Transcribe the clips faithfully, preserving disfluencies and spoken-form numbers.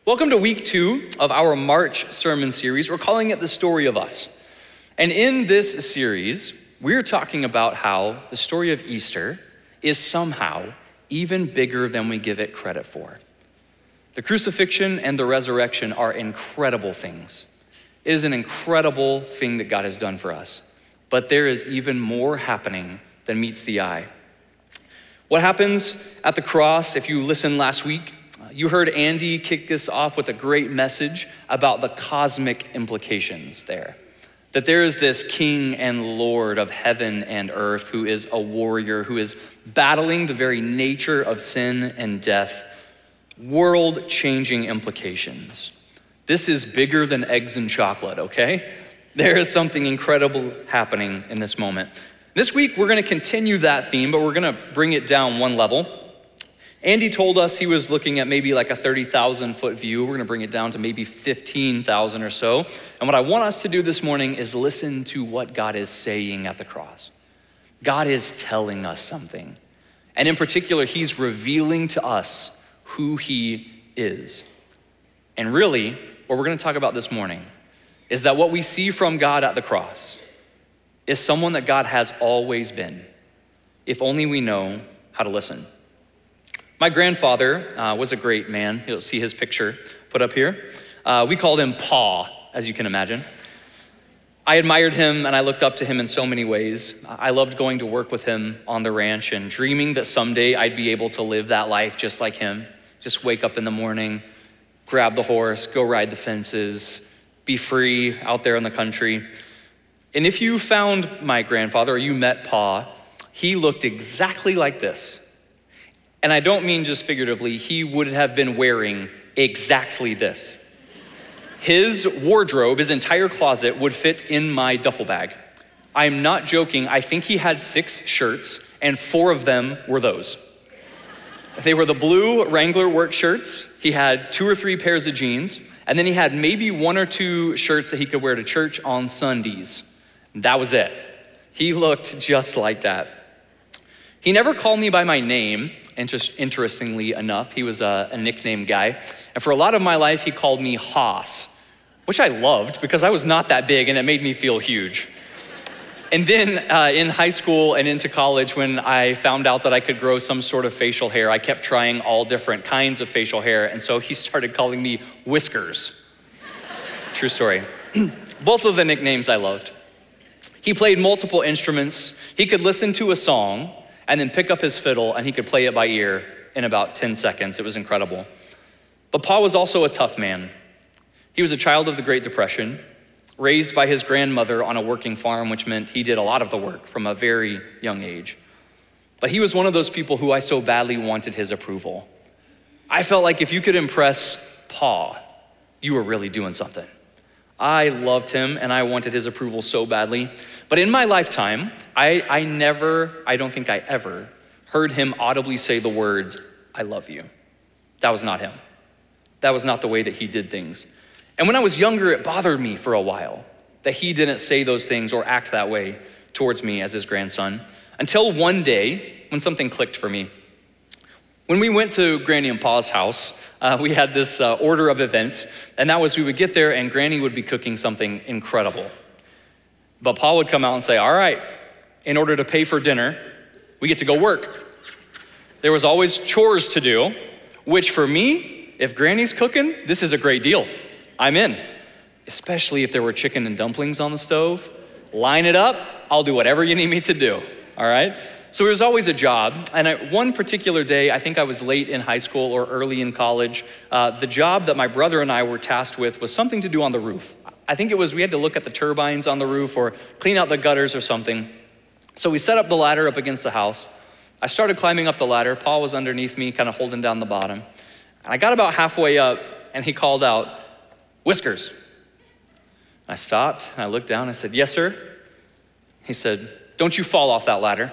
Welcome to week two of our March sermon series. We're calling it The Story of Us. And in this series, we're talking about how the story of Easter is somehow even bigger than we give it credit for. The crucifixion and the resurrection are incredible things. It is an incredible thing that God has done for us. But there is even more happening than meets the eye. What happens at the cross, if you listened last week, you heard Andy kick this off with a great message about the cosmic implications there. That there is this King and Lord of heaven and earth who is a warrior, who is battling the very nature of sin and death, world-changing implications. This is bigger than eggs and chocolate, okay? There is something incredible happening in this moment. This week, we're gonna continue that theme, but we're gonna bring it down one level. Andy told us he was looking at maybe like a thirty thousand foot view. We're gonna bring it down to maybe fifteen thousand or so. And what I want us to do this morning is listen to what God is saying at the cross. God is telling us something. And in particular, he's revealing to us who he is. And really, what we're gonna talk about this morning is that what we see from God at the cross is someone that God has always been, if only we know how to listen. My grandfather uh, was a great man. You'll see his picture put up here. Uh, we called him Pa, as you can imagine. I admired him and I looked up to him in so many ways. I loved going to work with him on the ranch and dreaming that someday I'd be able to live that life just like him. Just wake up in the morning, grab the horse, go ride the fences, be free out there in the country. And if you found my grandfather or you met Pa, he looked exactly like this. And I don't mean just figuratively, he would have been wearing exactly this. His wardrobe, his entire closet would fit in my duffel bag. I'm not joking, I think he had six shirts and four of them were those. They were the blue Wrangler work shirts. He had two or three pairs of jeans, and then he had maybe one or two shirts that he could wear to church on Sundays. That was it. He looked just like that. He never called me by my name. Interestingly enough, he was a, a nickname guy. And for a lot of my life, he called me Hoss, which I loved because I was not that big and it made me feel huge. And then uh, in high school and into college, when I found out that I could grow some sort of facial hair, I kept trying all different kinds of facial hair. And so he started calling me Whiskers. True story. Both of the nicknames I loved. He played multiple instruments. He could listen to a song and then pick up his fiddle and he could play it by ear in about ten seconds. It was incredible. But Pa was also a tough man. He was a child of the Great Depression, raised by his grandmother on a working farm, which meant he did a lot of the work from a very young age. But he was one of those people who I so badly wanted his approval. I felt like if you could impress Pa, you were really doing something. I loved him and I wanted his approval so badly. But in my lifetime, I, I never, I don't think I ever heard him audibly say the words, "I love you." That was not him. That was not the way that he did things. And when I was younger, it bothered me for a while that he didn't say those things or act that way towards me as his grandson, until one day when something clicked for me. When we went to Granny and Pa's house, Uh, we had this uh, order of events, and that was we would get there and Granny would be cooking something incredible. But Pa would come out and say, "All right, in order to pay for dinner, we get to go work." There was always chores to do, which for me, if Granny's cooking, this is a great deal. I'm in, especially if there were chicken and dumplings on the stove. Line it up, I'll do whatever you need me to do, all right? So it was always a job, and at one particular day, I think I was late in high school or early in college, uh, the job that my brother and I were tasked with was something to do on the roof. I think it was we had to look at the turbines on the roof or clean out the gutters or something. So we set up the ladder up against the house. I started climbing up the ladder. Paul was underneath me, kind of holding down the bottom. And I got about halfway up, and he called out, "Whiskers." I stopped, and I looked down, and I said, "Yes, sir." He said, "Don't you fall off that ladder."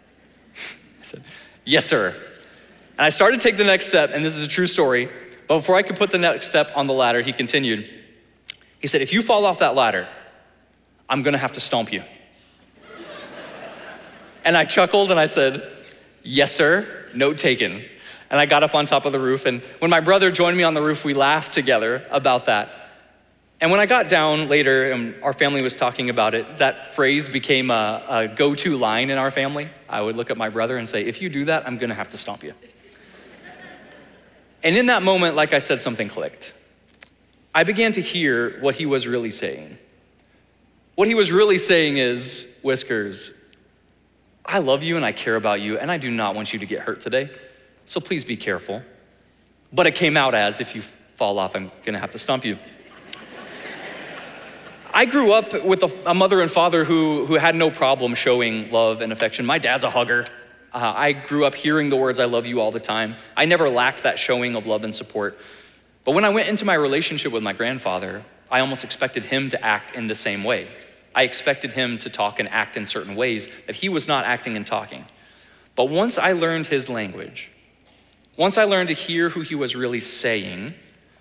I said, "Yes, sir." And I started to take the next step, and this is a true story, but before I could put the next step on the ladder, he continued. He said, "If you fall off that ladder, I'm gonna have to stomp you." And I chuckled and I said, "Yes, sir, note taken." And I got up on top of the roof, and when my brother joined me on the roof, we laughed together about that. And when I got down later and our family was talking about it, that phrase became a, a go-to line in our family. I would look at my brother and say, if you do that, I'm gonna have to stomp you. And in that moment, like I said, something clicked. I began to hear what he was really saying. What he was really saying is, Whiskers, I love you and I care about you and I do not want you to get hurt today. So please be careful. But it came out as, if you fall off, I'm gonna have to stomp you. I grew up with a, a mother and father who, who had no problem showing love and affection. My dad's a hugger. Uh, I grew up hearing the words, I love you all the time. I never lacked that showing of love and support. But when I went into my relationship with my grandfather, I almost expected him to act in the same way. I expected him to talk and act in certain ways that he was not acting and talking. But once I learned his language, once I learned to hear who he was really saying,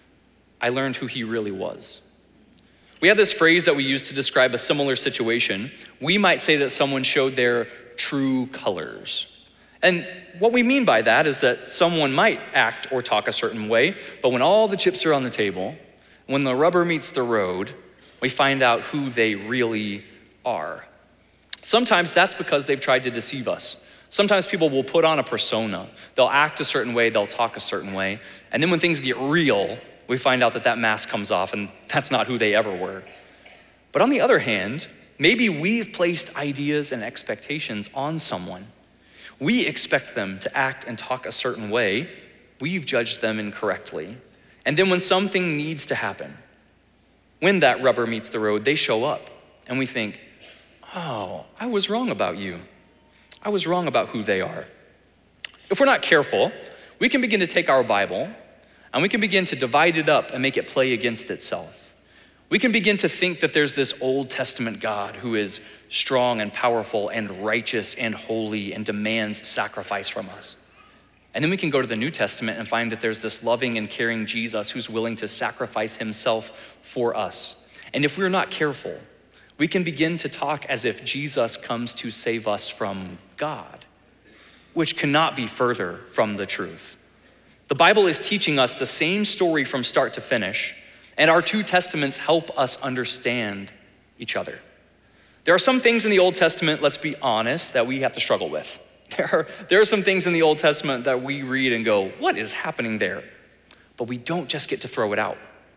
I learned who he really was. We have this phrase that we use to describe a similar situation. We might say that someone showed their true colors. And what we mean by that is that someone might act or talk a certain way, but when all the chips are on the table, when the rubber meets the road, we find out who they really are. Sometimes that's because they've tried to deceive us. Sometimes people will put on a persona. They'll act a certain way, they'll talk a certain way, and then when things get real, we find out that that mask comes off and that's not who they ever were. But on the other hand, maybe we've placed ideas and expectations on someone. We expect them to act and talk a certain way. We've judged them incorrectly. And then when something needs to happen, when that rubber meets the road, they show up and we think, oh, I was wrong about you. I was wrong about who they are. If we're not careful, we can begin to take our Bible and we can begin to divide it up and make it play against itself. We can begin to think that there's this Old Testament God who is strong and powerful and righteous and holy and demands sacrifice from us. And then we can go to the New Testament and find that there's this loving and caring Jesus who's willing to sacrifice himself for us. And if we're not careful, we can begin to talk as if Jesus comes to save us from God, which cannot be further from the truth. The Bible is teaching us the same story from start to finish, and our two testaments help us understand each other. There are some things in the Old Testament, let's be honest, that we have to struggle with. There are, there are some things in the Old Testament that we read and go, what is happening there? But we don't just get to throw it out.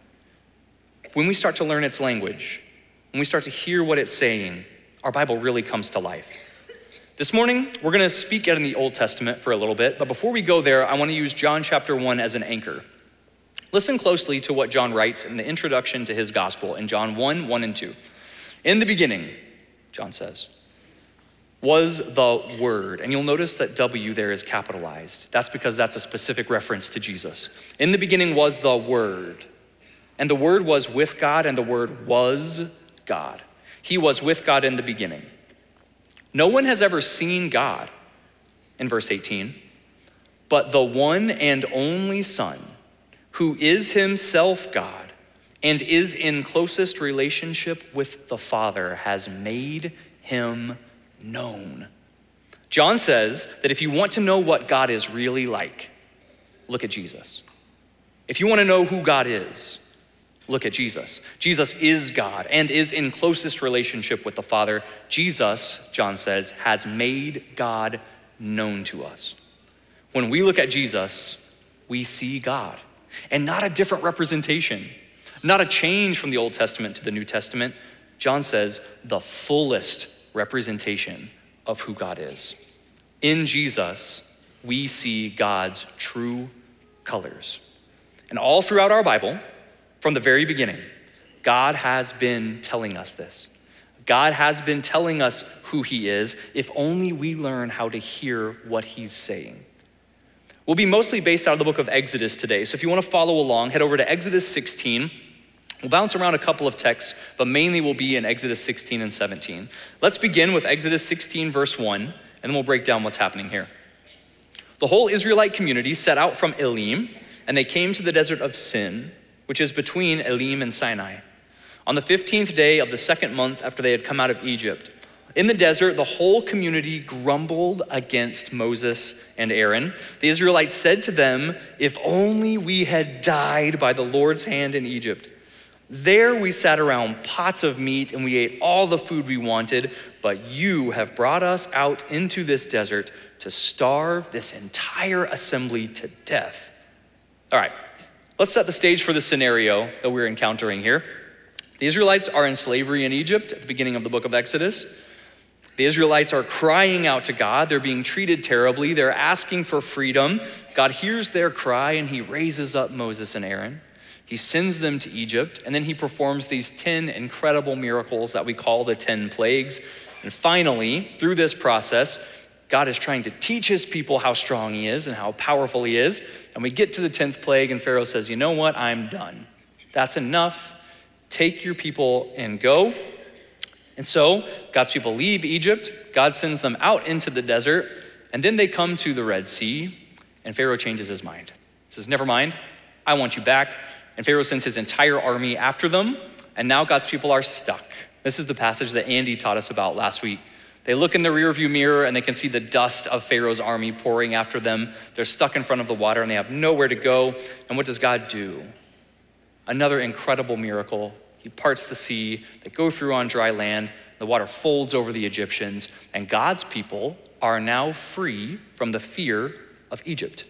When we start to learn its language, when we start to hear what it's saying, our Bible really comes to life. This morning, we're gonna speak out in the Old Testament for a little bit, but before we go there, I wanna use John chapter one as an anchor. Listen closely to what John writes in the introduction to his gospel in John one, one and two. In the beginning, John says, was the Word. And you'll notice that W there is capitalized. That's because that's a specific reference to Jesus. In the beginning was the Word. And the Word was with God, and the Word was God. He was with God in the beginning. No one has ever seen God, in verse eighteen, but the one and only Son, who is himself God and is in closest relationship with the Father, has made him known. John says that if you want to know what God is really like, look at Jesus. If you want to know who God is, look at Jesus. Jesus is God and is in closest relationship with the Father. Jesus, John says, has made God known to us. When we look at Jesus, we see God, and not a different representation, not a change from the Old Testament to the New Testament. John says the fullest representation of who God is. In Jesus, we see God's true colors. And all throughout our Bible, from the very beginning, God has been telling us this. God has been telling us who he is, if only we learn how to hear what he's saying. We'll be mostly based out of the book of Exodus today. So if you want to follow along, head over to Exodus sixteen. We'll bounce around a couple of texts, but mainly we'll be in Exodus sixteen and seventeen. Let's begin with Exodus sixteen, verse one, and then we'll break down what's happening here. The whole Israelite community set out from Elim, and they came to the desert of Sin, which is between Elim and Sinai. On the fifteenth day of the second month after they had come out of Egypt, In the desert, the whole community grumbled against Moses and Aaron. The Israelites said to them, "If only we had died by the Lord's hand in Egypt. There we sat around pots of meat and we ate all the food we wanted, but you have brought us out into this desert to starve this entire assembly to death." All right, let's set the stage for the scenario that we're encountering here. The Israelites are in slavery in Egypt at the beginning of the book of Exodus. The Israelites are crying out to God. They're being treated terribly. They're asking for freedom. God hears their cry and he raises up Moses and Aaron. He sends them to Egypt, and then he performs these ten incredible miracles that we call the ten plagues. And finally, through this process, God is trying to teach his people how strong he is and how powerful he is. And we get to the tenth plague, and Pharaoh says, "You know what? I'm done. That's enough. Take your people and go." And so God's people leave Egypt. God sends them out into the desert, and then they come to the Red Sea, and Pharaoh changes his mind. He says, "Never mind, I want you back." And Pharaoh sends his entire army after them, and now God's people are stuck. This is the passage that Andy taught us about last week. They look in the rearview mirror and they can see the dust of Pharaoh's army pouring after them. They're stuck in front of the water and they have nowhere to go. And what does God do? Another incredible miracle. He parts the sea. They go through on dry land. The water folds over the Egyptians, and God's people are now free from the fear of Egypt.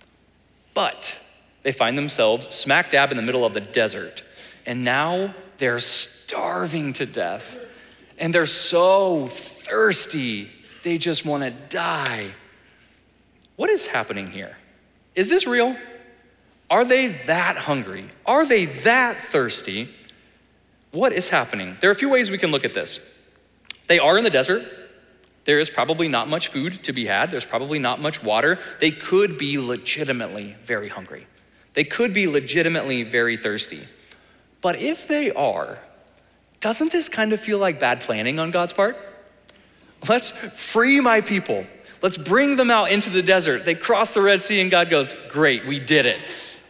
But they find themselves smack dab in the middle of the desert, and now they're starving to death, and they're so thirsty, they just want to die. What is happening here? Is this real? Are they that hungry? Are they that thirsty? What is happening? There are a few ways we can look at this. They are in the desert. There is probably not much food to be had. There's probably not much water. They could be legitimately very hungry. They could be legitimately very thirsty. But if they are, doesn't this kind of feel like bad planning on God's part? Let's free my people. Let's bring them out into the desert. They cross the Red Sea and God goes, "Great, we did it."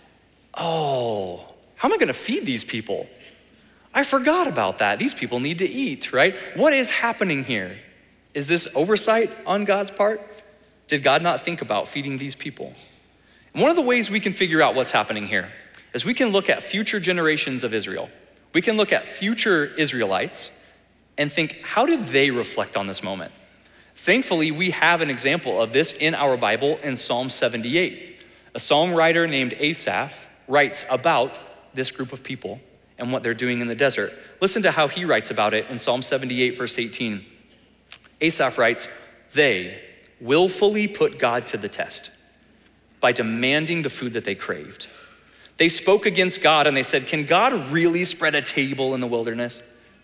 Oh, how am I gonna feed these people? I forgot about that. These people need to eat, right? What is happening here? Is this oversight on God's part? Did God not think about feeding these people? And one of the ways we can figure out what's happening here is we can look at future generations of Israel. We can look at future Israelites and think, how did they reflect on this moment? Thankfully, we have an example of this in our Bible in Psalm seventy-eight. A psalm writer named Asaph writes about this group of people and what they're doing in the desert. Listen to how he writes about it in Psalm seventy-eight, verse eighteen. Asaph writes, "They willfully put God to the test by demanding the food that they craved. They spoke against God and they said, 'Can God really spread a table in the wilderness?'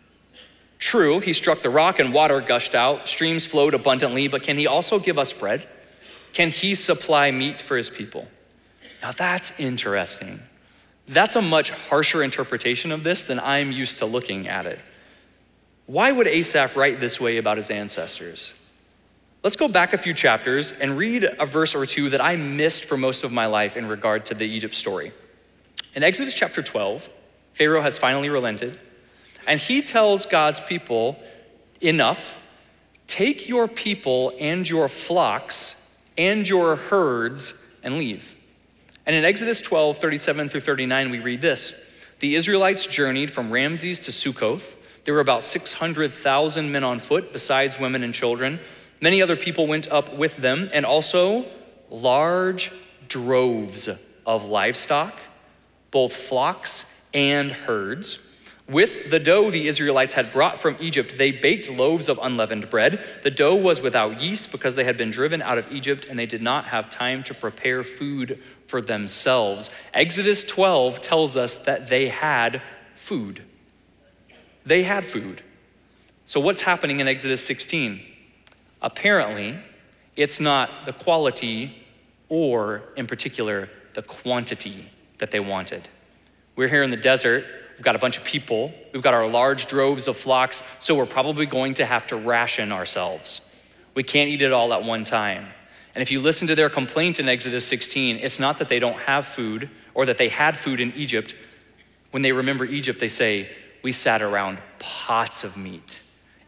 True, he struck the rock and water gushed out, streams flowed abundantly, but can he also give us bread? Can he supply meat for his people?" Now that's interesting. That's a much harsher interpretation of this than I'm used to looking at it. Why would Asaph write this way about his ancestors? Let's go back a few chapters and read a verse or two that I missed for most of my life in regard to the Egypt story. In Exodus chapter twelve, Pharaoh has finally relented, and he tells God's people, "Enough, take your people and your flocks and your herds and leave." And in Exodus twelve, thirty-seven through thirty-nine, we read this. The Israelites journeyed from Ramses to Sukkoth. There were about six hundred thousand men on foot, besides women and children. Many other people went up with them, and also large droves of livestock, both flocks and herds. With the dough the Israelites had brought from Egypt, they baked loaves of unleavened bread. The dough was without yeast because they had been driven out of Egypt and they did not have time to prepare food for themselves. Exodus twelve tells us that they had food. They had food. So what's happening in Exodus sixteen? Apparently, it's not the quality or, in particular, the quantity that they wanted. We're here in the desert. We've got a bunch of people. We've got our large droves of flocks, so we're probably going to have to ration ourselves. We can't eat it all at one time. And if you listen to their complaint in Exodus sixteen, it's not that they don't have food or that they had food in Egypt. When they remember Egypt, they say, "We sat around pots of meat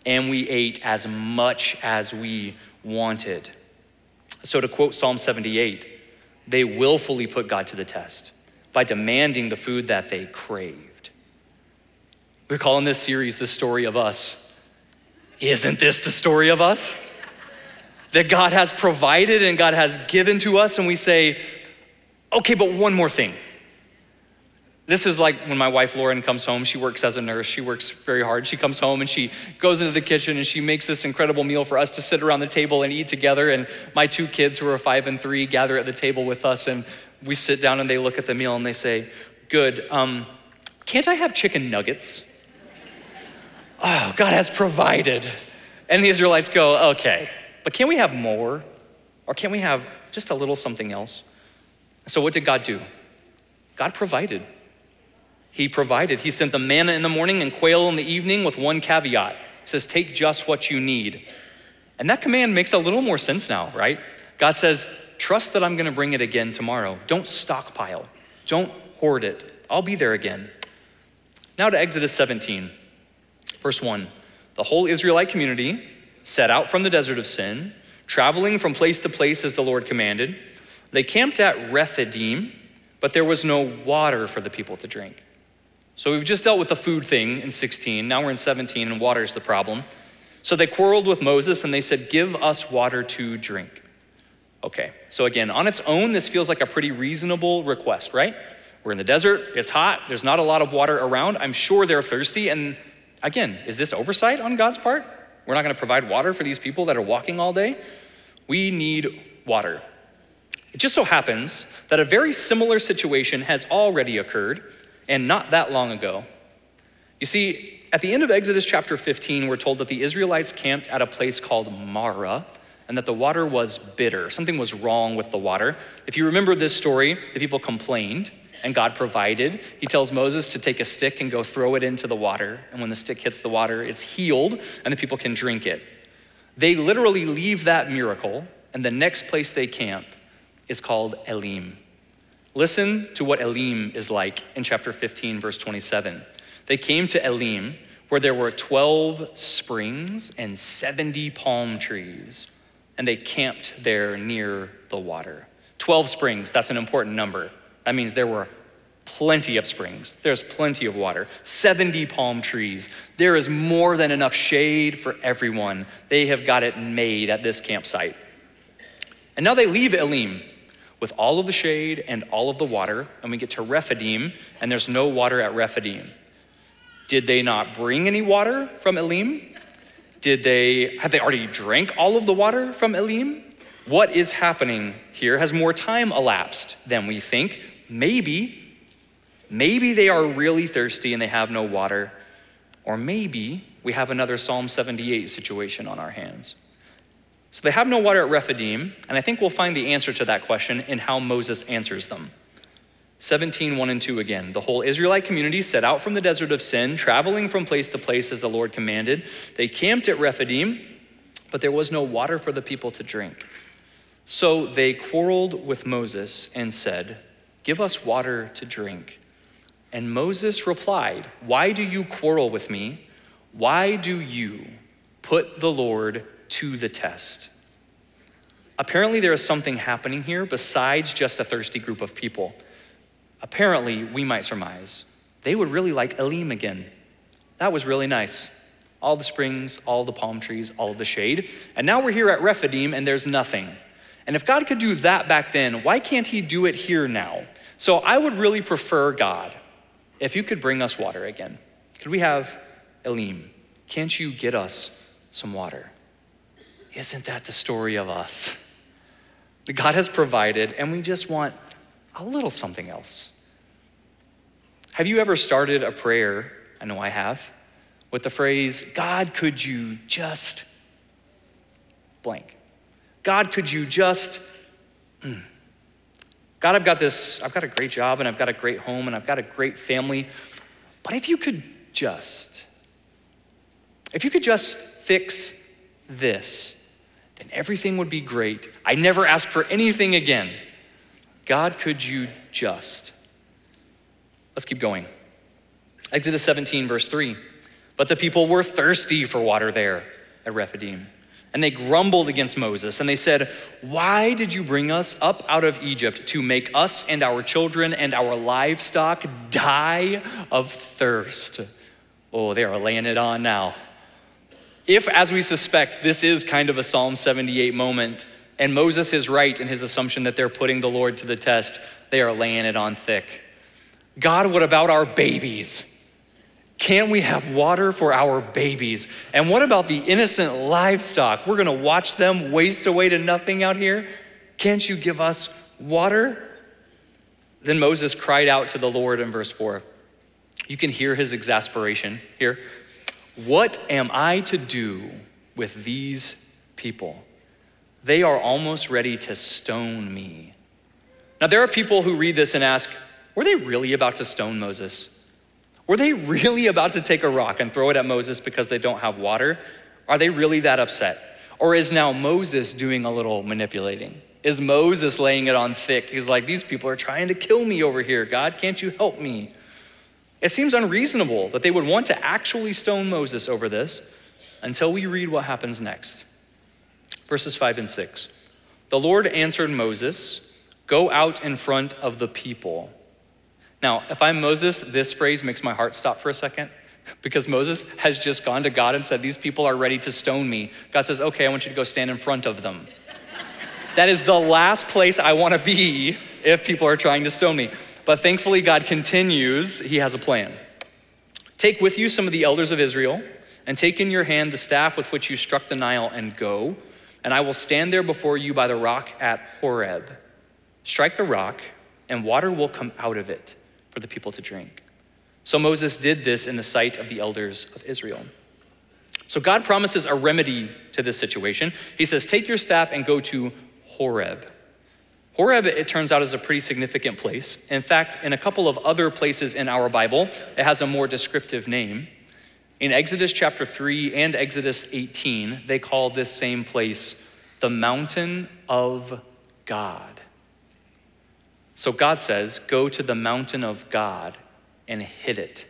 and we ate as much as we wanted. So to quote Psalm seventy-eight, they willfully put God to the test by demanding the food that they craved. We're calling this series the story of us. Isn't this the story of us? That God has provided and God has given to us, and we say, okay, but one more thing. This is like when my wife Lauren comes home. She works as a nurse. She works very hard. She comes home and she goes into the kitchen and she makes this incredible meal for us to sit around the table and eat together. And my two kids, who are five and three, gather at the table with us, and we sit down and they look at the meal and they say, good, um, can't I have chicken nuggets? Oh, God has provided. And the Israelites go, okay, but can we have more? Or can we have just a little something else? So what did God do? God provided. He provided. He sent the manna in the morning and quail in the evening with one caveat. He says, take just what you need. And that command makes a little more sense now, right? God says, trust that I'm gonna bring it again tomorrow. Don't stockpile. Don't hoard it. I'll be there again. Now to Exodus seventeen, verse one. The whole Israelite community set out from the desert of Sin, traveling from place to place as the Lord commanded. They camped at Rephidim, but there was no water for the people to drink. So we've just dealt with the food thing in sixteen. Now we're in seventeen, and water is the problem. So they quarreled with Moses and they said, give us water to drink. Okay, so again, on its own, this feels like a pretty reasonable request, right? We're in the desert, it's hot, there's not a lot of water around. I'm sure they're thirsty. And again, is this oversight on God's part? We're not gonna provide water for these people that are walking all day? We need water. It just so happens that a very similar situation has already occurred, and not that long ago. You see, at the end of Exodus chapter fifteen, we're told that the Israelites camped at a place called Marah, and that the water was bitter. Something was wrong with the water. If you remember this story, the people complained, and God provided. He tells Moses to take a stick and go throw it into the water, and when the stick hits the water, it's healed, and the people can drink it. They literally leave that miracle, and the next place they camp is called Elim. Listen to what Elim is like in chapter fifteen, verse twenty-seven. They came to Elim, where there were twelve springs and seventy palm trees, and they camped there near the water. twelve springs, that's an important number. That means there were plenty of springs. There's plenty of water. seventy palm trees. There is more than enough shade for everyone. They have got it made at this campsite. And now they leave Elim with all of the shade and all of the water, and we get to Rephidim, and there's no water at Rephidim. Did they not bring any water from Elim? Did they, have they already drank all of the water from Elim? What is happening here? Has more time elapsed than we think? Maybe. Maybe they are really thirsty and they have no water. Or maybe we have another Psalm seventy-eight situation on our hands. So they have no water at Rephidim, and I think we'll find the answer to that question in how Moses answers them. seventeen, one and two again. The whole Israelite community set out from the desert of Sin, traveling from place to place as the Lord commanded. They camped at Rephidim, but there was no water for the people to drink. So they quarreled with Moses and said, give us water to drink. And Moses replied, why do you quarrel with me? Why do you put the Lord to the test? Apparently there is something happening here besides just a thirsty group of people. Apparently, we might surmise, they would really like Elim again. That was really nice. All the springs, all the palm trees, all of the shade. And now we're here at Rephidim and there's nothing. And if God could do that back then, why can't he do it here now? So I would really prefer, God, if you could bring us water again. Could we have Elim? Can't you get us some water? Isn't that the story of us? That God has provided and we just want a little something else. Have you ever started a prayer, I know I have, with the phrase, God, could you just blank? God, could you just, mm. God, I've got this, I've got a great job and I've got a great home and I've got a great family, but if you could just, if you could just fix this, then everything would be great. I never ask for anything again. God, could you just? Let's keep going. Exodus seventeen, verse three. But the people were thirsty for water there at Rephidim. And they grumbled against Moses, and they said, "Why did you bring us up out of Egypt to make us and our children and our livestock die of thirst?" Oh, they are laying it on now. If, as we suspect, this is kind of a Psalm seventy-eight moment, and Moses is right in his assumption that they're putting the Lord to the test, they are laying it on thick. God, what about our babies? Can't we have water for our babies? And what about the innocent livestock? We're gonna watch them waste away to nothing out here. Can't you give us water? Then Moses cried out to the Lord in verse four. You can hear his exasperation here. "What am I to do with these people? They are almost ready to stone me." Now there are people who read this and ask, were they really about to stone Moses? Were they really about to take a rock and throw it at Moses because they don't have water? Are they really that upset? Or is now Moses doing a little manipulating? Is Moses laying it on thick? He's like, these people are trying to kill me over here. God, can't you help me? It seems unreasonable that they would want to actually stone Moses over this until we read what happens next. Verses five and six. The Lord answered Moses, "Go out in front of the people." Now, if I'm Moses, this phrase makes my heart stop for a second because Moses has just gone to God and said, these people are ready to stone me. God says, okay, I want you to go stand in front of them. That is the last place I want to be if people are trying to stone me. But thankfully, God continues. He has a plan. "Take with you some of the elders of Israel and take in your hand the staff with which you struck the Nile and go, and I will stand there before you by the rock at Horeb. Strike the rock and water will come out of it for the people to drink." So Moses did this in the sight of the elders of Israel. So God promises a remedy to this situation. He says, take your staff and go to Horeb. Horeb, it turns out, is a pretty significant place. In fact, in a couple of other places in our Bible, it has a more descriptive name. In Exodus chapter three and Exodus eighteen, they call this same place the mountain of God. So God says, go to the mountain of God and hit it,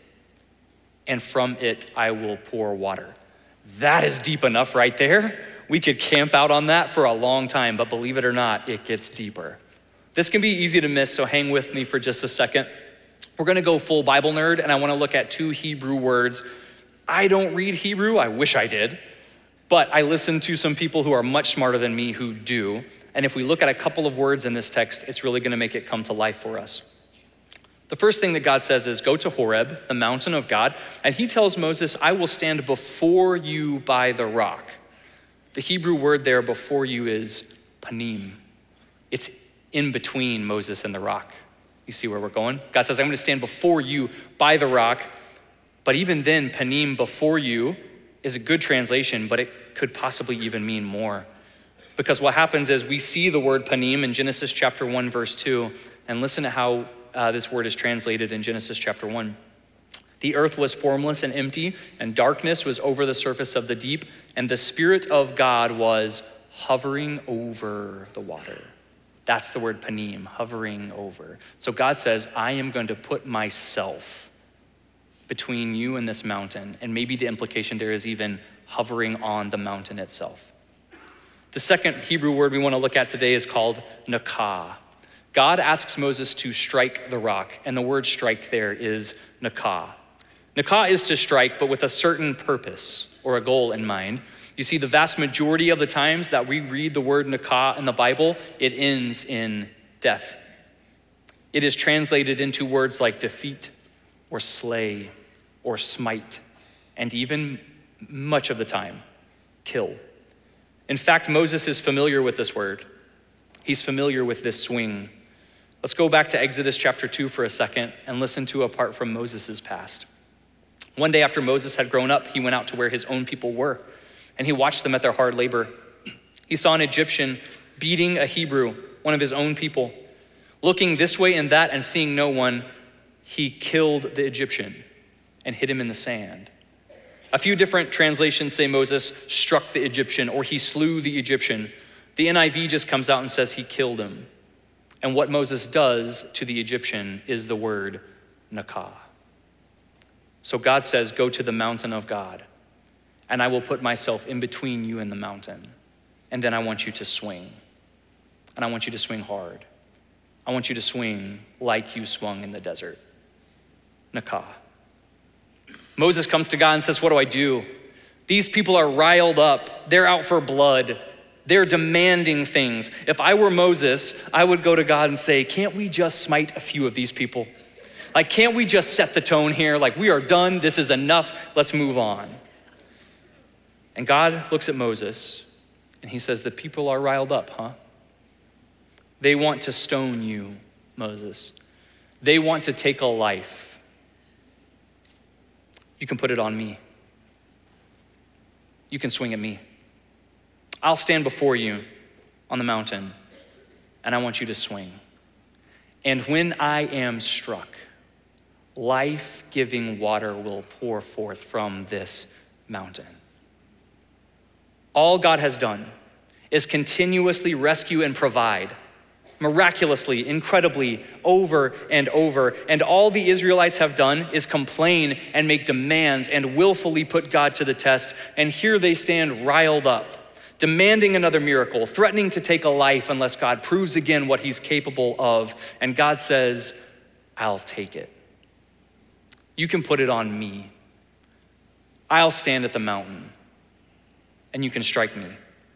and from it I will pour water. That is deep enough right there. We could camp out on that for a long time, but believe it or not, it gets deeper. This can be easy to miss, so hang with me for just a second. We're gonna go full Bible nerd, and I wanna look at two Hebrew words. I don't read Hebrew, I wish I did, but I listen to some people who are much smarter than me who do. And if we look at a couple of words in this text, it's really gonna make it come to life for us. The first thing that God says is go to Horeb, the mountain of God, and he tells Moses, I will stand before you by the rock. The Hebrew word there before you is panim. It's in between Moses and the rock. You see where we're going? God says, I'm gonna stand before you by the rock, but even then, panim, before you, is a good translation, but it could possibly even mean more. Because what happens is we see the word panim in Genesis chapter one, verse two, and listen to how uh, this word is translated in Genesis chapter one. The earth was formless and empty, and darkness was over the surface of the deep, and the Spirit of God was hovering over the water. That's the word panim, hovering over. So God says, I am going to put myself between you and this mountain, and maybe the implication there is even hovering on the mountain itself. The second Hebrew word we want to look at today is called nakah. God asks Moses to strike the rock, and the word strike there is nakah. Nakah is to strike, but with a certain purpose or a goal in mind. You see, the vast majority of the times that we read the word nakah in the Bible, it ends in death. It is translated into words like defeat or slay or smite, and even much of the time, kill. In fact, Moses is familiar with this word. He's familiar with this swing. Let's go back to Exodus chapter two for a second and listen to a part from Moses' past. One day after Moses had grown up, he went out to where his own people were, and he watched them at their hard labor. He saw an Egyptian beating a Hebrew, one of his own people. Looking this way and that and seeing no one, he killed the Egyptian and hid him in the sand. A few different translations say Moses struck the Egyptian or he slew the Egyptian. The N I V just comes out and says he killed him. And what Moses does to the Egyptian is the word nakah. So God says, go to the mountain of God, and I will put myself in between you and the mountain. And then I want you to swing. And I want you to swing hard. I want you to swing like you swung in the desert. Nakah. Moses comes to God and says, what do I do? These people are riled up. They're out for blood. They're demanding things. If I were Moses, I would go to God and say, can't we just smite a few of these people? Like, can't we just set the tone here? Like, we are done. This is enough. Let's move on. And God looks at Moses and he says, the people are riled up, huh? They want to stone you, Moses. They want to take a life. You can put it on me. You can swing at me. I'll stand before you on the mountain, and I want you to swing. And when I am struck, life-giving water will pour forth from this mountain. All God has done is continuously rescue and provide, miraculously, incredibly, over and over. And all the Israelites have done is complain and make demands and willfully put God to the test. And here they stand riled up, demanding another miracle, threatening to take a life unless God proves again what he's capable of. And God says, I'll take it. You can put it on me. I'll stand at the mountain and you can strike me.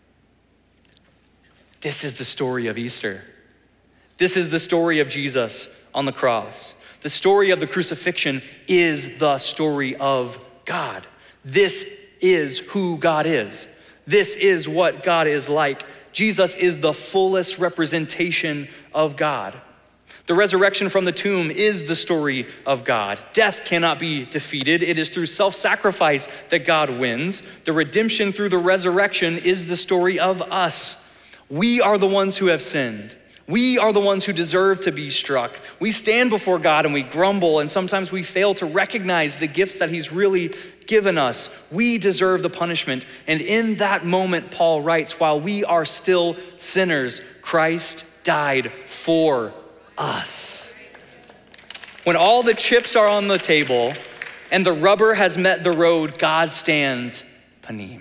This is the story of Easter. This is the story of Jesus on the cross. The story of the crucifixion is the story of God. This is who God is. This is what God is like. Jesus is the fullest representation of God. The resurrection from the tomb is the story of God. Death cannot be defeated. It is through self-sacrifice that God wins. The redemption through the resurrection is the story of us. We are the ones who have sinned. We are the ones who deserve to be struck. We stand before God and we grumble, and sometimes we fail to recognize the gifts that he's really given us. We deserve the punishment. And in that moment, Paul writes, while we are still sinners, Christ died for us. When all the chips are on the table and the rubber has met the road, God stands panim.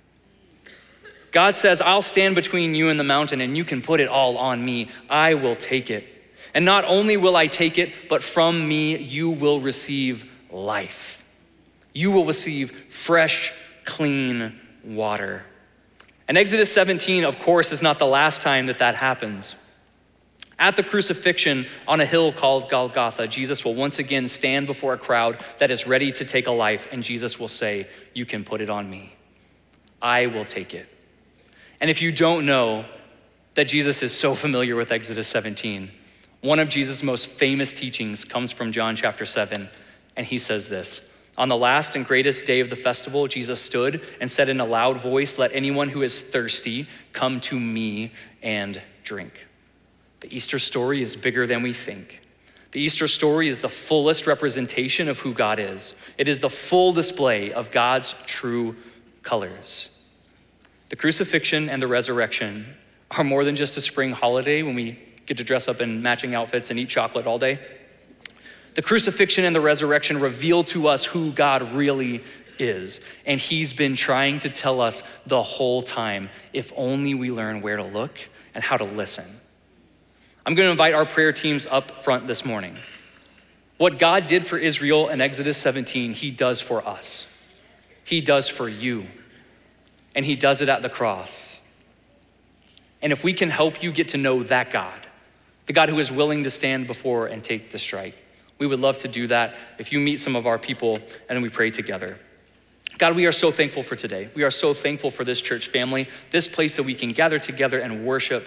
God says, I'll stand between you and the mountain and you can put it all on me. I will take it. And not only will I take it, but from me you will receive life. You will receive fresh, clean water. And Exodus seventeen, of course, is not the last time that that happens. At the crucifixion on a hill called Golgotha, Jesus will once again stand before a crowd that is ready to take a life, and Jesus will say, you can put it on me. I will take it. And if you don't know that Jesus is so familiar with Exodus seventeen, one of Jesus' most famous teachings comes from John chapter seven, and he says this: on the last and greatest day of the festival, Jesus stood and said in a loud voice, let anyone who is thirsty come to me and drink. The Easter story is bigger than we think. The Easter story is the fullest representation of who God is. It is the full display of God's true colors. The crucifixion and the resurrection are more than just a spring holiday when we get to dress up in matching outfits and eat chocolate all day. The crucifixion and the resurrection reveal to us who God really is. And he's been trying to tell us the whole time, if only we learn where to look and how to listen. I'm going to invite our prayer teams up front this morning. What God did for Israel in Exodus seventeen, he does for us. He does for you. And he does it at the cross. And if we can help you get to know that God, the God who is willing to stand before and take the strike, we would love to do that if you meet some of our people and we pray together. God, we are so thankful for today. We are so thankful for this church family, this place that we can gather together and worship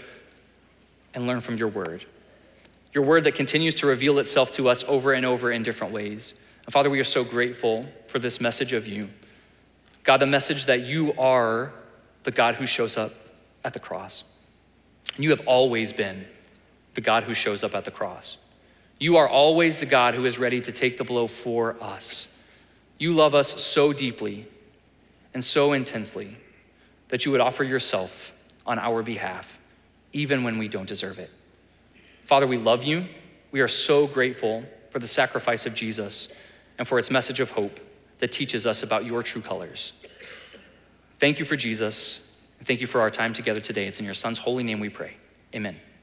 and learn from your word. Your word that continues to reveal itself to us over and over in different ways. And Father, we are so grateful for this message of you. God, the message that you are the God who shows up at the cross. And you have always been the God who shows up at the cross. You are always the God who is ready to take the blow for us. You love us so deeply and so intensely that you would offer yourself on our behalf, even when we don't deserve it. Father, we love you. We are so grateful for the sacrifice of Jesus. and for its message of hope that teaches us about your true colors. Thank you for Jesus. Thank you for our time together today. It's in your Son's holy name we pray. Amen.